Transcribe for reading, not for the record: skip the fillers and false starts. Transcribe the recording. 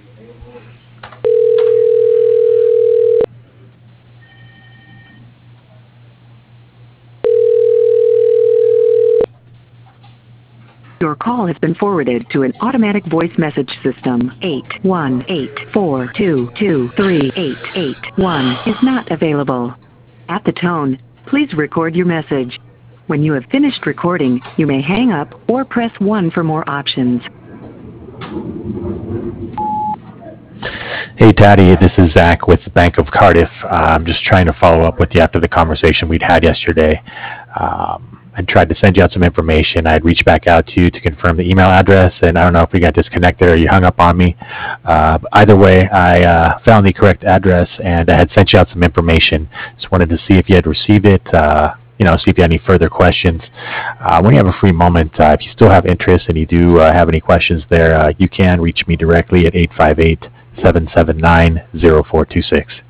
Your call has been forwarded to an automatic voice message system. 818-422-3881 is not available. At the tone, please record your message. When you have finished recording, you may hang up or press 1 for more options. Hey, Taddy, this is Zach with Bank of Cardiff. I'm just trying to follow up with you after the conversation we'd had yesterday. I tried to send you out some information. I had reached back out to you to confirm the email address, and I don't know if we got disconnected or you hung up on me. Either way, I found the correct address, and I had sent you out some information. Just wanted to see if you had received it, see if you had any further questions. When you have a free moment, if you still have interest and you do have any questions there, you can reach me directly at 858-779-0426.